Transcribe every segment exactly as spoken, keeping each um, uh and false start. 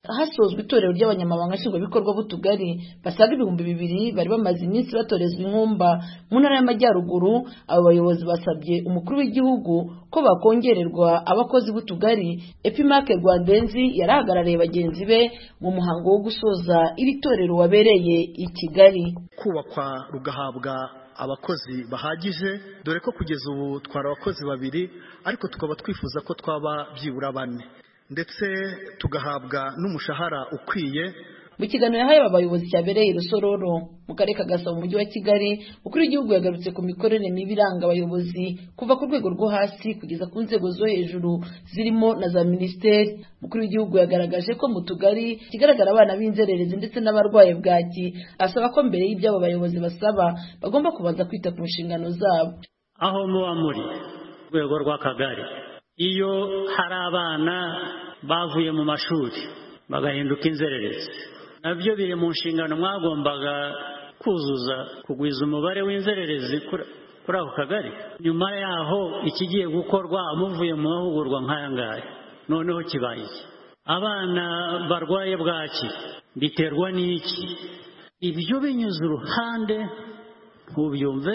hasozwe itorero ry'abanyamabanga nshingwabikorwa b'utugari basaga ibihumbi bibiri bari bamaze iminsi batorezwa inkumba mu ntara y'amajyaruguru. Abo bayobozi basabye umukuru w'igihugu ko bakongererwa abakozi b'utugari. Epimake Rwandenzi yarahagarariye bagenzi be mu muhango wo gusoza iri torero wabereye i Kigali. Kubakwa rugahabwa abakozi bahagije, dore ko kugeza ubu twara abakozi babiri ariko tukaba twifuza ko twaba byibura bane, ndetse tugahabwa n'umushahara ukwiye. Mu kiganiro yahaye abayobozi cyabereye i Rusororo mu karere ka Gasabo mu mujyi wa Kigali, umukuru w'igihugu yagarutse ku mikorere mibi iranga abayobozi kuva ku rwego rwo hasi kugeza ku nzego zo hejuru zirimo na za minisiteri. Umukuru w'igihugu yagaragaje ko mu tugari kigaragara abana b'inzererezi ndetse n'abarwaye bwaki, asaba ko mbere y'ibyabo bayobozi basaba bagomba kubanza kwita ku nshingano zabo. Aho muba muri rwego rw'akagari, iyo hari abana bavuye mu mashuri bagahinduka inzererezi, nabyo biri mu nshingano mwagombaga kuzuza, kugwiza umubare w'inzererezi kuri ako kagari. Nyuma yaho ikigiye gukorwa muvuye mu mahugurwa nk'aya ngaya, noneho kibaye iki? Abana barwaye bwaki biterwa n'iki? Ibyo binyuze uruhande, ntubyumve,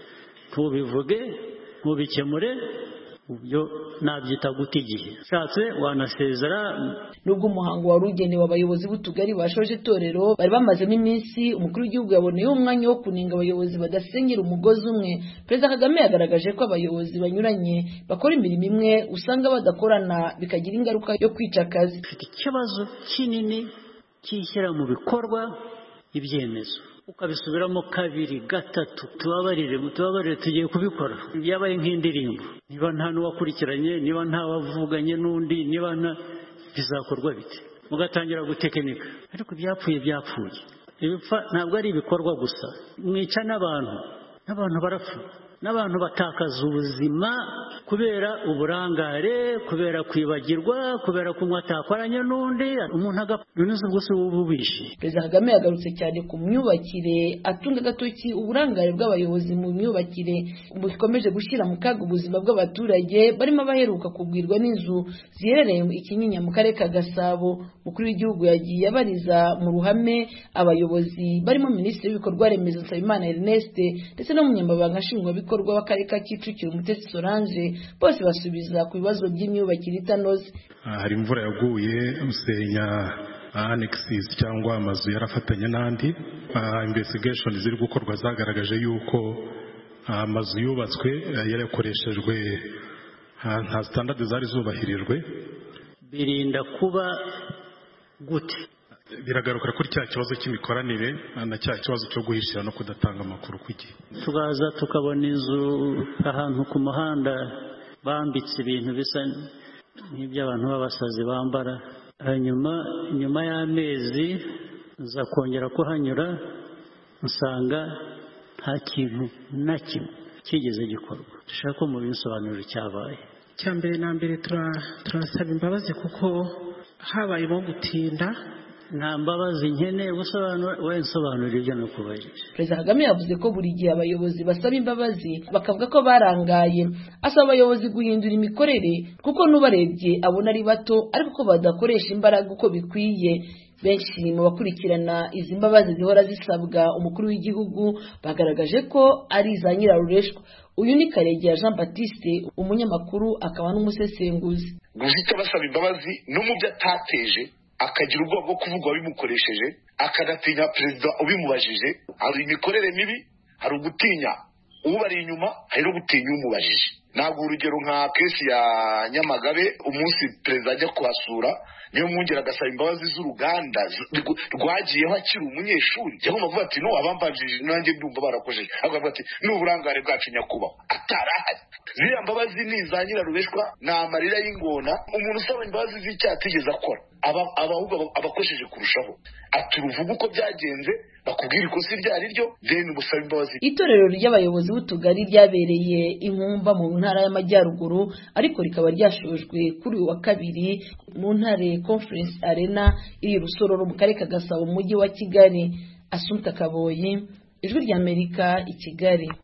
ntubivuge, ntubikemure, ubyo nabyita guta igihe. Shatse wanasezera. Nubwo umuhango wari ugenewe abayobozi b'utugari bashoje itorero bari bamazemo iminsi, umukuru w'igihugu yaboneyeho umwanya wo kunenga abayobozi badasenyera umugozi umwe. Perezida Kagame yagaragaje ko abayobozi banyuranye bakora imirimo imwe usanga badakorana, bikagira ingaruka yo kwica akazi. Ifite ikibazo kinini cyishyira mu bikorwa ibyemezo, ukabisubiramo kabiri gatatu, tubabarire tubabarire tugiye kubikora. Byabaye nk'indirimbo, niba nta n'uwakurikiranye, niba nta wavuganye n'undi, niba nta, bizakorwa bite? Mugatangira gutekinika. Ariko byapfuye byapfuye. Ibipfa ntabwo ari ibikorwa gusa, mwica n'abantu, n'abantu barapfa, n'abantu batakaza ubuzima kubera uburangare, kubera kwibagirwa, kubera kumwe atakoranye n'undi, umuntu agapfa. Nunuze gusa ububishe. Perezida Kagame yagarutse cyane ku myubakire, atunga agatoki uburangare bw'abayobozi mu myubakire bukomeje gushyira mu kaga ubuzima bw'abaturage, barimo abaheruka kubwirwa n'inzu ziherereye i Kinyinya mu karere ka Gasabo. Umukuru w'igihugu yagiye abariza mu ruhame abayobozi barimo Minisitiri w'ibikorwa remezo Nsabimana Ernest ndetse n'umunyamabanga nshingwabikorwa w'akarere ka Kicukiro Mutesi Solange, bose basubiza ku bibazo by'imyubakire itanoze. Hari imvura yaguye usenya annexes cyangwa amazu yarafatanye n'andi. Investigation ziri gukorwa zagaragaje yuko amazu yubatswe yarakoreshejwe nta standard zari zubahirijwe. Birinda kuba gute? Biragaruka kuri cya kibazo cy'imikoranire na cya kibazo cyo guhishira no kudatanga amakuru ku gihe. Tugaza tukabona inzu ahantu ku muhanda bambitse ibintu bisa nk'iby'abantu b'abasazi bambara, hanyuma nyuma y'amezi za kongera kuhanyura nsanga nta kintu na kimwe kigeze gikorwa. Dushaka ko mu binsobanuro cyabaye. Cyambere na mbere turasaba imbabazi kuko habayemo gutinda. Nta mbabazi nkeneye gusobanura, we nsobanura ibyo no kubahiriza. Perezida Kagame yavuze ko buri gihe abayobozi basaba imbabazi bakavuga ko barangaye. Asaba abayobozi guhindura imikorere kuko n'ubarebye abona ari bato ariko ko badakoresha imbaraga uko bikwiye. Benshi mu bakurikirana izi mbabazi zihora zisabwa umukuru w'igihugu bagaragaje ko ari za nyirarureshwa. Uyu ni Karegeya Jean Baptiste, umunyamakuru akaba n'umusesenguzi. Guhita basaba imbabazi no mu byo atateje, akagira ubwoba bwo kuvuga wabimukoresheje, akanatinya perezida ubimubajije. Hari imikorere mibi, hari ugutinya ubari inyuma, hari no gutinya umubajije. Ntabwo urugero nka kesi ya Nyamagabe, umunsi perezida ajya kuhasura niyo mwongera agasaba imbabazi z'uruganda rwagiyeho akiri umunyeshuri, cyangwa bavuga ati no abambajije nanjye ndumva barakojeje, akavuga ati n'uburangare bwacu nyakubahwa atarahari. Ziriya mbabazi ni za nyirarureshwa, ni amarira y'ingona. Umuntu usaba imbabazi z'icyaha atigeze akora abahubwo abakosheje kurushaho. Aturuvuga uko byagenze, bakubwira ikosa iryo ari ryo, then umusaba imbabazi. Itorero ry'abayobozi b'utugari ryabereye inkumba mu ntara y'amajyaruguru, ariko rikaba ryashojwe kuri uyu wa kabiri mu ntare Conference Arena iri Rusororo mu karere ka Gasabo mu mujyi wa Kigali. Assumpta Kaboyi, Ijwi ry'Amerika, i Kigali.